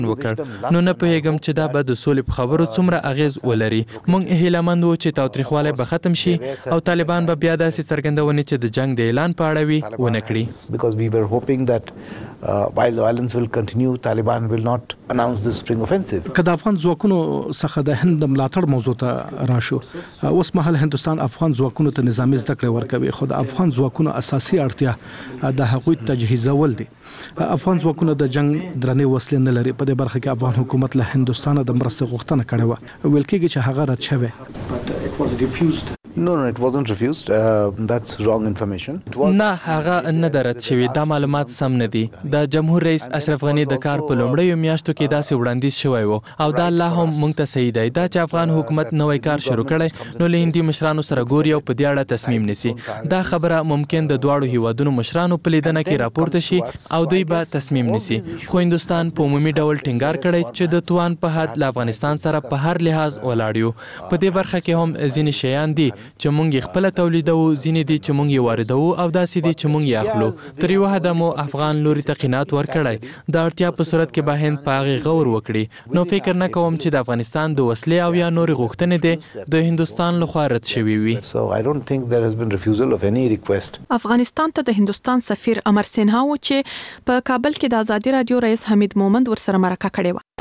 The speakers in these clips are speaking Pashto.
وکړ نو نه پوهیږم چې دا به د سولې په خبرو څومره اغیز ولري. موږ هیلهمند وو چې تاوتریخوالی به ختم شي او طالبان به بیا داسې څرګندونې چې د جنگ د اعلان په اړه وي ونه کړي. Because we were hoping that while the violence will continue, Taliban will not announce the spring offensive. که د افغان ځواکونو څخه د هند ملاتړ موضوع ته راشو، اوس مهال هندستان افغان ځواکونو ته نظامي زده کړې ورکوي، خو د افغان ځواکونو اساسي اړتیا د هغوی تجهیزول دي. افغان ځواکونه د جنگ درنې وسلې نه لري. په دې برخه کې افغان حکومت له هندستان د مرستې غوښتنه کړې وه، ویل کېږي چې هغه رد شوی. No, it wasn't refused. That's wrong information. نه هغه نه درد شوی. دا معلومات سم نه دي. د جمهور رئیس اشرف غنی د کار په لومړیو میاشتو کې داسې وړاندیز شوی و او دا الله هم موږ ته صحیح دی. دا چې افغان حکومت نوې کار شروع کړي نو له هندي مشرانو سره ګوري او په دې اړه تصمیم نیسي. دا خبره ممکن د دواړو هیوادونو مشرانو په لیدنه کې راپورته شي او دوی به تصمیم نیسي. خو هندستان په عمومي ډول ټینګار کړی چې د توان په حد له افغانستان سره په هر لحاظ ولاړ یو. په دې برخه کې هم ځینې شیان دي چې موږ خپل تولیدو، ځینې دي چې موږ یې واردوو او داسې دي چې موږ یې اخلو. تر یوه حده مو افغان لوري ته قناعت ورکړی. د اړتیا په صورت کې به هند په هغې غور وکړي. نو فکر نه کوم چې د افغانستان د وسلې او یا نورې غوښتنې دي د هندوستان لخوا رد شوي وي. So I don't think there has been refusal of any request. افغانستان ته د هندوستان سفیر امر سنها و چې په کابل کې د ازادي رادیو رئیس حمید مومند ورسره مرکه کړې و.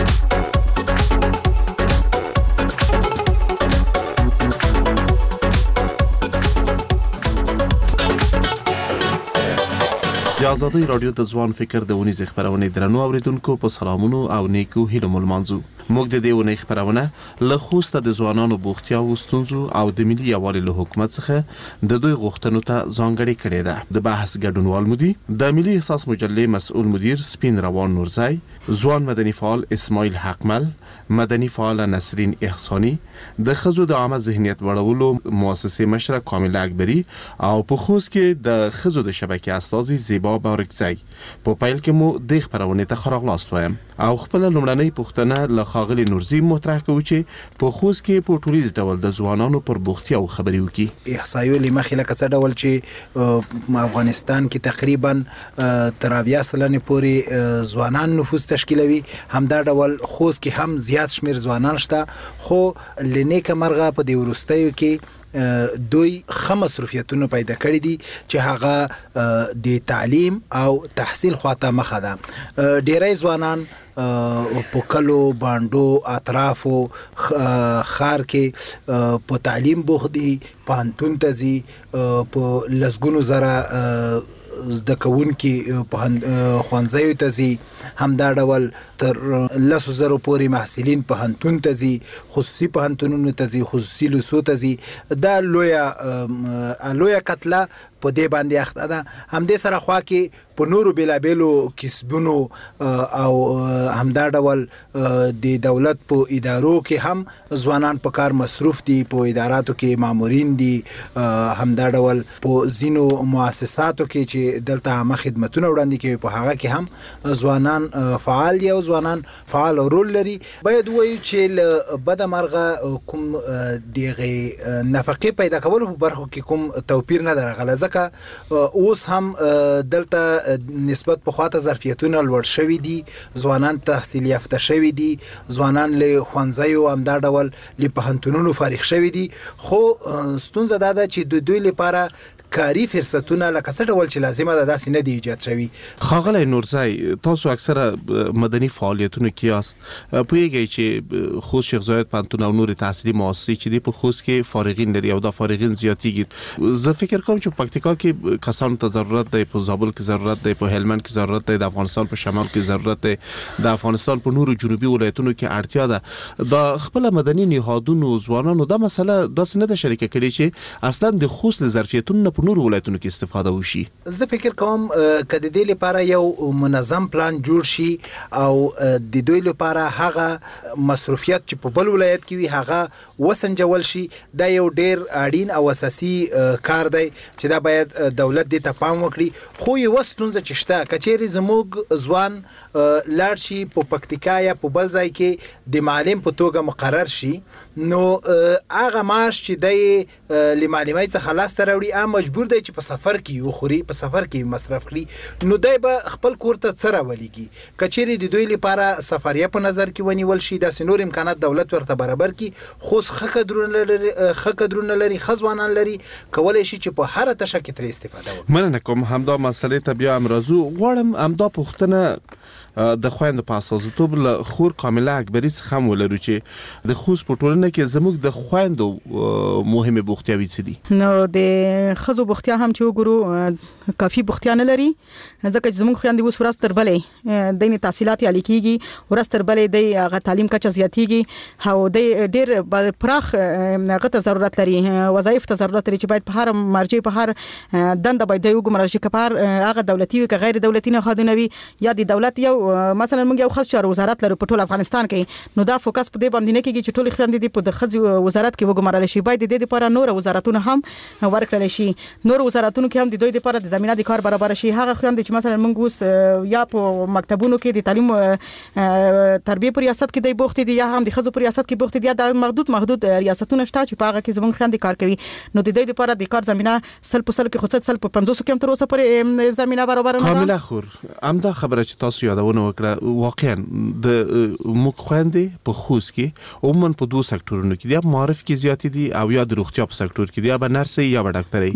د ازادي رادیو د ځوان فکر د ونیز خبرونه درنو اوریدونکو په سلامونو او نیکو هیلو ملمنځو. موږ د دې ونې خبرونه له خوسته د ځوانانو بوختیا او ستونزو او د ملي یووالي له حکومت څخه د دوی غوښتنو ته ځانګړې کړې ده. د بحث ګډونوال مدیر د ملي احساس مجلې مسؤل مدیر سپین روان نورزی، ځوان مدني فعال اسماعیل حقمل، مدني فعال نسرین احسانی، د خزو د عامه ذهنیت وړولو مؤسسه مشره کامله اکبری او په خوست کې د خزو د شبکې استاذ زیبا بارکزی. په پیل کې مو د خبرونه ته خراغلاست وایم او خپل لومړنۍ پوښتنه له خاغلی نورزی مطرح کوي چې په خوست کې په ټولیز ډول د ځوانانو پر بوختیا او خبري وکي. احصایو لمخې لکه څه ډول چې افغانستان کې تقریبا تر 80% پورې ځوانان نفوس تشکیلوي، همدا ډول خوست کې هم زیات شمیر ځوانان شته، خو لنیکه مرغه په دې وروستیو کې دوی مصروفیتونه پیدا کړی دي چې هغه د تعلیم او تحصیل خواته مخه ده. ډیری ځوانان په کلو باندو اطرافو خار کې په تعلیم بوخت دي، پوهنتون ته ځي، په لسګونو زره زده کوونکي په ښوونځیو ته ځي، همدا ډول تر 10,000 پورې محصلین پوهنتون ته ځي، خصوصي پوهنتونونو ته ځي، خصوصي لیسو ته ځي. دا لویه کتله په دې باندې اخته ده. همدې سره خوا کې په نورو بېلابېلو کسبونو او همدا ډول د دولت په ادارو کې هم ځوانان په کار مصروف دي، په اداراتو کې مامورین دي، همدا ډول په ځینو مؤسساتو کې چې دلته عامه خدمتونه وړاندې کوي په هغه کې هم ځوانان فعال دي او ځوانان فعال رول لري. باید ووایو چې له بده مرغه کوم دغه نفقې پیدا کولو په برخو کې کوم توپیر نه ده راغلی، اوس هم دلته نسبت په خواته ظرفیتونه لوړ شوي دي، ځوانان تحصیل یافته شوي دي، ځوانان له ښوونځیو همدا ډول له پوهنتونونو فارغ شوي دي. خو ستونزه دا ده چې د دوی لپاره کاری فرصتونه لکه څه ډول چې لازمه ده داسې نه دی ایجاد شوي. خاغلی نورزی، تاسو اکثره مدني فعالیتونو کې یاست، پوهیږئ چې خوست شیخ زاید پوهنتون او نورې تحصیلي مؤسسې چې دي په خوست کې فارغین لري او دا فارغین زیاتیږي. زه فکر کوم چې پکتیکا کې کسانو ته ضرورت دی، په زابل کې ضرورت دی، په هلمند کې ضرورت دی، د افغانستان په شمال کې ضرورت دی، د افغانستان په نورو جنوبي ولایتونو کې اړتیا ده. دا خپل مدني نهادونو ځوانانو دا مسله داسې نه ده شریکه کړې چې اصلا د خوست له ظرفیتونو په نورو ولایتونو کې استفاده وشي. زه فکر کوم که د دې لپاره یو منظم پلان جوړ شي او د دوی لپاره هغه مصروفیت چې په بل ولایت کې وي هغه وسنجول شي، دا یو ډیر اړین او اساسي کار دی چې دا باید دولت دې ته پام وکړي. خو یو ستونزه چې شته، که چیرې زموږ ځوان لاړ شي په پکتیکا یا په بل ځای کې د معلم په توګه مقرر شي، نو هغه معاش چې دی له معلمۍ څخه لاسته راوړي هغه مجبور دی چې په سفر کې یو خوري په سفر کې مصرف کړي نو دای به خپل کور ته څه راولېږي کچېرې د دوی لپاره سفریه په نظر کې ونیول شي داسې نور امکانات دولت ورته برابر کړي خو ښه قدرونه لري ښه ځوانان لري کولی شي چې په هره تشه کې ترې استفاده وکړي. مننه کوم. همدا مسئلې ته بیا هم راځو. غواړم همدا پوښتنه د خویندو په استازیتوب له خور کامله اکبري څخه هم ولرو چې د خوست په ټولنه کې زموږ د خویندو مهمه بوختیاوي څه دي؟ نو د ښځو بوختیا هم چې وګورو کافي بوختیا نه لري ځکه چې زموږ خویندې اوس ورځ تر بلې د تحصیلات عالی کیږي ورځ تر بلې د هغه تعلیم کچه زیاتیږي او د ډېر پراخ هغه ته ضرورت لري وظایف ته ضرورت لري چې باید په هر مرجع په هر دنده باید وګمارل شي که هغه دولتي وي که غیر دولتي نهادونه وي یا د دولت یو مثلا موږ یو خاص چارو وزارت لرو په ټول افغانستان کې نو دا فوکس په دې باندې نه کیږي چې ټول خويندې د په خځو وزارت کې وګمارل شي باید د دې لپاره نور وزارتونه هم ورکړل شي نور وزارتونو کې هم د دوی لپاره د زمينه د کار برابر شي هغه خويندې چې مثلا موږ اوس یا په مکتبونو کې د تعلیم تربیه په ریاست کې د بوخت دي یا هم د خځو په ریاست کې بوخت دي یا د محدود ریاستونه شته چې په هغه کې زموږ خويندې کار کوي نو د دې لپاره د کار زمينه سل په 500 کې هم تر اوسه پر زمينه برابر نه ده. کامله خور همدا خبره چې تاسو یادونه وکړه واقعا د موږ خويندې په خوست کې عموما په دوه سکتورونو کې دی معرف کې زیات دي او یا د روغتیا په سکتور کې دی یا به نرسي یا به ډاکټري.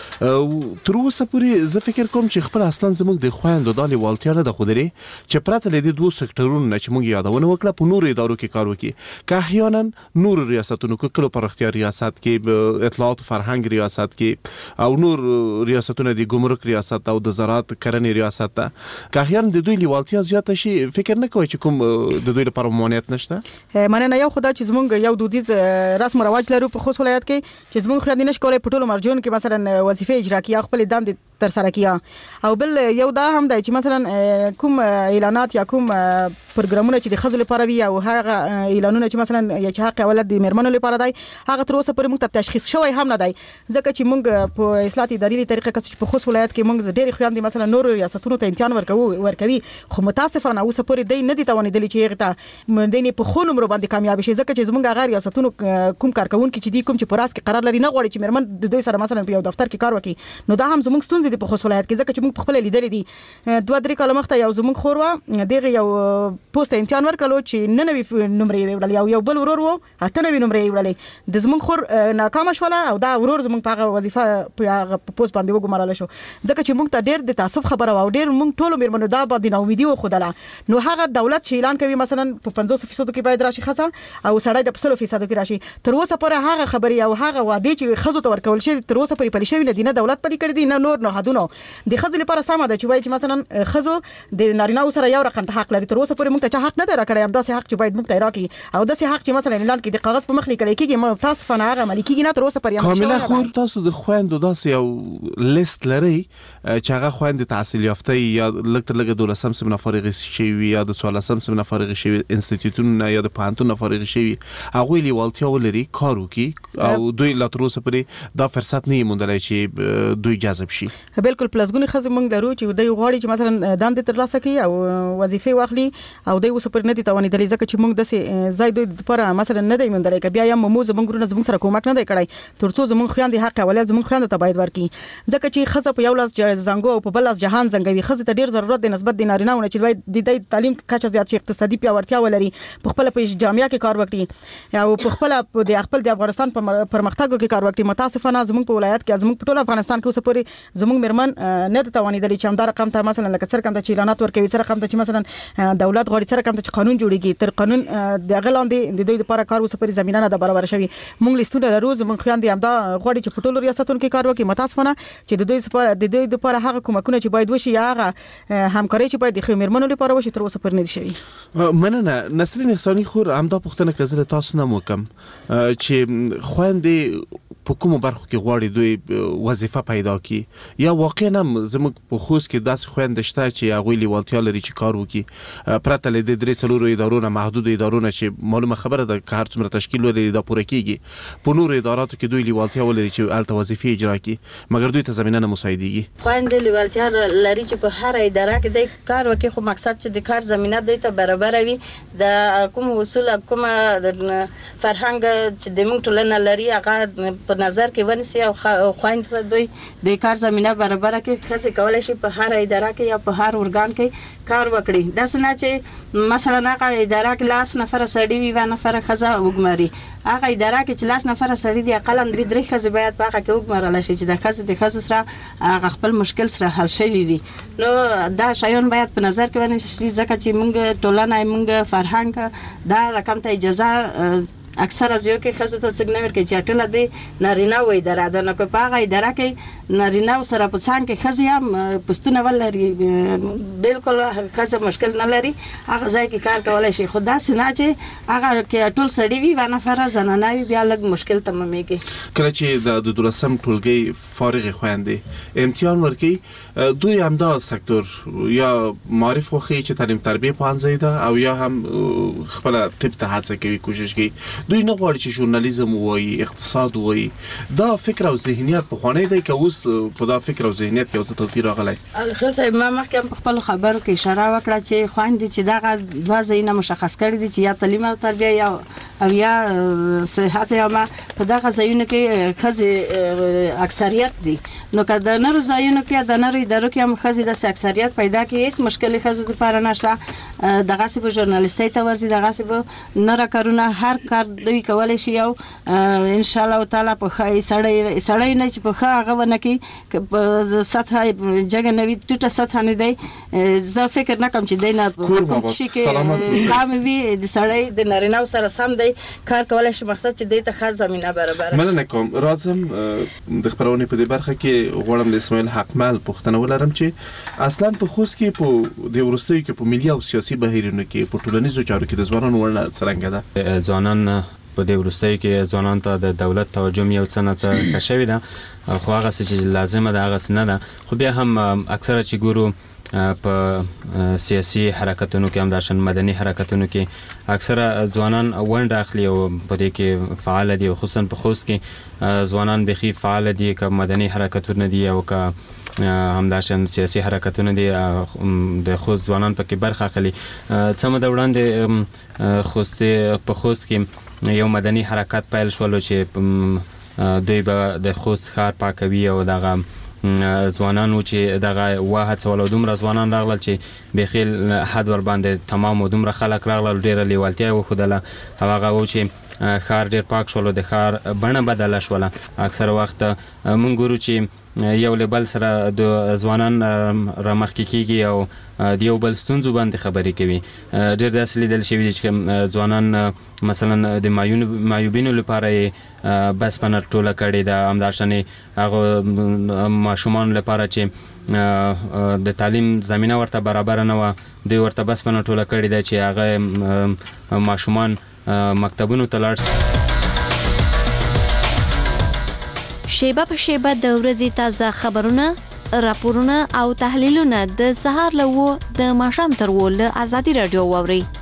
بله تر اوسه پورې زه فکر کوم چې خپل اصلا زموږ د خويندو د لیوالتیا نه د خودري چې پرته لدی دوه سکتورونو چې موږ یادونه وکړه په نورو ادارو کې کار وکړي که احیانا نور ریاستونو کې کلو پر اختیار ریاست کې اطلاعات فرهنګ ریاست کې او نور ریاستونه د ګمرک ریاست او د زراعت کرنې ریاست ته که احیانا د دوی لیوالتیا زیات شي فکر نه کوي چې کوم د دوی لپاره ممانعت نشته. مننه یو خدای چې زمونږ یو دودیز رسم او رواج لرو په خوست ولایت کې چې زمونږ خويندې نشي کولای په ټولو مرجعونو کې مثلا وظیفه اجرا کړي خپل دند تر سره کړي او بل یو دا هم دی چې مثلا کوم اعلانات یا کوم پروګرامونه چې د خځو لپاره وي او هغه اعلانونه چې مثلا یا چې حق اولاد د مرمنو لپاره دی هغه تر اوسه پورې موږ ته تشخیص شوی هم نه دی ځکه چې موږ په اصلاحي اداري طریقه کې په خوست ولایت کې موږ ډېر خويندې مثلا نور ریاستونو ته امتحان ورکوي خو متاسفانه اوسه پورې دی نه دي توانیدلی چې هغه ته دیني په خونو مر باندې کامیاب شي ځکه چې زموږ هغه ریاستونو کوم کارکونکو چې دي کوم چې پراس کې قرار لري نه غواړي چې مرمن د دوی سره مثلا په یو دفتر کې کار وکړي نو دا هم زموږ ستونزې دي په خوست ولایت کې ځکه چې موږ خپل لیدل دي 2-3 کاله مخته یو زموږ خوروا دغه یو پوسټ امتحان ورکړلو چې 99 نمرې وړل یو بل ورور وو 98 نمرې وړل د زموږ خور ناکام شول او دا ورور زموږ په وظیفه په پوسټ باندې وګمارل شو ځکه چې موږ ته ډېر د تعصب خبره و ډېر موږ ټول مرمنو دا باندې نو ویډیو خدله نو هغه دولت چې اعلان کوي مثلا په 50% کې باید راشي خاصه او سړی د 50% کې راشي تر اوسه پر هغه خبري او هغه وعده چې خزو ته ورکول شي تر اوسه پرې پلي شوی نه دي نه دولت پلي کړی دي نه نور نه حدونه د خزو لپاره سم ده چې وایي چې مثلا خزو د نارینه سره یو رقم ته حق لري تر اوسه پرې موږ ته حق نه درکړی هم داسې حق چې باید موږ ته راکړي او داسې حق چې مثلا اعلان کې د کاغذ په مخ لیکل کېږي ما تاسو فن هغه ملکیږي نه تر اوسه پرې کامله خور تاسو د خويندو داسې یو لیست لري چې هغه خويندې تحصیل یافته یا لکه لګه 12 سم فارغ شي یا د 14 سم فارغ شي انسټیټیوټونه یا د پانتون فارغ شي هغه لیوالتیا ولري کارو کې او دوی لا تر اوسه پرې دا فرصت نه موندلای چې دوی جذب شي. بالکل پلسګونی خزه موږ درو چې دوی غواړي چې مثلا دند تر لاسه کوي او وظیفه واخلي او دوی اوسه پر نه دي توانیدلی ځکه چې موږ د زای دوی لپاره مثلا نه دی موندلای ک بیا یم موږ زموږ ګرونه زموږ سره کومک نه دی کړی ترڅو زموږ خويندې حق اولاد زموږ خويندو ته باید ورکړي ځکه چې خزه په یو لاس زنګو او په بل لاس جهان زنګوي خزه ته ډیر ضرورت دی نسبت د نارینهونه چې باید د تعلیم کچه زیات شي اقتصادي پیاوړتیا ولري په خپل په جامعه کې کار وکړي او په خپل د افغانستان په پرمختګ کې کار وکړي متاسفانه زموږ په ولایت کې زموږ په ټول افغانستان کې اوسه پورې زموږ مرمن نه د توانیدلی چې همدار رقم ته مثلا لکه سره کم ته اعلانات ورکوي سره کم ته چې مثلا دولت غواړي سره کم ته قانون جوړیږي تر قانون د غلاندې د دوی لپاره کار اوسه پورې زمينه نه برابر شوی موږ لیستونه روز موږ خويندې همدا غواړي چې په ټول ریاستونو کې کار وکړي متاسفانه چې د دوی لپاره هغه کومکونه چې باید وشي هغه همکاري چې باید د مرمنو لپاره وشي تر اوسه پورې نه دي شوی. مننه نسرین احساني خور همدا پوښتنه کزره تاسو نه وکم چې خويندې په کومو برخو کې غواړي دوی وظیفه پیدا کړي یا واقعا هم زموږ په خوست کې داسې خويندې شته چې هغه لیوالتیا لري چې کار وکړي پرته له درې څلورو ادارونو محدود ادارونو چې معلومه خبره ده که هر څومره تشکیل لري دا پوره کیږي په نورو اداراتو کې دوی لیوالتیا ولري چې الته وظیفه اجرا کړي مګر دوی ته زمينه نه مساعدېږي خويندې لیوالتیا لري چې په هر اداره کې د کار وکړي خو مقصد چې د کار زمينه دوی ته برابر وي د کوم اصول کوم د فرهنګ چې د موږ ټولنه لري هغه په نظر کې ونیسي او خويند ته دوی د کار زمينه برابر کړي خزه کولای شي په هر اداره کې یا په هر ارګان کې کار وکړي دا څنګه چې مثلا هغه اداره کې لاس نفر سړي وي و نفر خزه وګمري هغه اداره کې چې لاس نفر سړي دی اقل 3 خزه باید په هغه کې وګمرل شي چې د خزه سره هغه خپل مشکل سره حل شي وي نو دا شایون باید په نظر کې ونیسي ځکه چې موږ ټولنه موږ فرهنګ دا رقم ته اجازه اکثر از یو کې خزو ته څنګه ورکې چې ټول دې نارینه وې دراده نو په هغه اداره کې نارینه سره په څنګه کې خزي هم پښتون ولري بالکل خزه مشکل نه لري هغه ځای کې کار کولای شي خدا سينه چې هغه کې ټول سړي وي ونه فرض نه وي بیا لږ مشکل تمامېږي کله چې د دولسم ټولګي فارغ خويندې امتحان ورکي دوی هم دا سکتور یا معرف خوخي چې تعلیم تربیه پانځي ده او یا هم خپل طب ته هڅه کوي کوشش کوي دوی نه غواړي چې ژورنالیزم وایي اقتصاد وایي دا فکر او ذهنیت په خانه دی که اوس په دا فکر او ذهنیت کې اوس توپیر راغلی خل صاحب ما مخکې په خپل خبرو کې اشاره وکړه چې خويندې چې دا دوه ځایونه مشخص کړي دي چې یا تعلیم او تربیه یا صحت یا ما په دغه ځایونو کې خزي اکثریت دي نو که د نورو ځایونو کې د نورو ادارو کې هم خزي د اکثریت پیدا کې هیڅ مشکل خزو لپاره نشته دغه سی په ژورنالیستي ته ورزي دغه سی په نور کارونه هر کار دوی کولای شي او ان شاء الله تعالی په خای سړی نه چې په هغه ونه کې په سطح جګه نوي ټوټه سطح نه دی زه فکر نه کوم چې دی نه کوم شي کې هم وي د سړی د نارینه سره سم دی کار کولای شي مقصد چې د ته خاص زمينه برابر مننه کوم راځم د خبرونه په دې برخه کې غواړم د اسماعیل حقمل پښتنه ولرم چې اصلا په خوست کې په د ورستۍ کې په ملي او سیاسي بهیرونو کې په ټولنیزو چارو کې د ځوانانو ورنه څرنګه ده ځوانان په دې ورستۍ کې ځوانان ته د دولت توجه یو څه نه څه شوی ده خو هغه چې لازمه ده هغه نه ده خو بیا هم اکثره چې ګورو په سیاسي حرکتونو کې هم داشن مدني حرکتونو کې اکثره ځوانان ونډه اخلي او په دې کې فعال دي خصوصا په خوست کې ځوانان بخي فعال دي که مدني حرکتونه دي او که همداشن سیاسي حرکتونه دي د خوست ځوانان پکې برخه اخلي څه مده وړاندې په خوست کې یو مدني حرکت پیل شول چې دوی به د خوست ښار پاکوي او دغه ځوانانو چې دغه واحد څول دومره ځوانان راغلل چې بخیل حد ور باندې تمام دومره خلک راغلل ډیره لیوالتیا وخدله هغه و چې ښار ډیر پاک شول د ښار بڼه بدله شول اکثر وخت مونږ ګورو چې یو لیبل سره د ځوانان رامخکې کیږي او د یو بل ستونزو باندې خبرې کوي ډېر داسې لیدل شوي دي چې ځوانان مثلا د معیوبینو لپاره بس پنه ټوله کړې ده همداشانې هغه ماشومان لپاره چې د تعلیم زمینه ورته برابر نه و دوی ورته بس پنه ټوله کړې ده چې هغه ماشومان مکتبونو ته لاړ شیبه په شیبه د ورځې تازه خبرونه راپورونه او تحلیلونه د سهار له و د ماښام تر و له ازادي رادیو واوري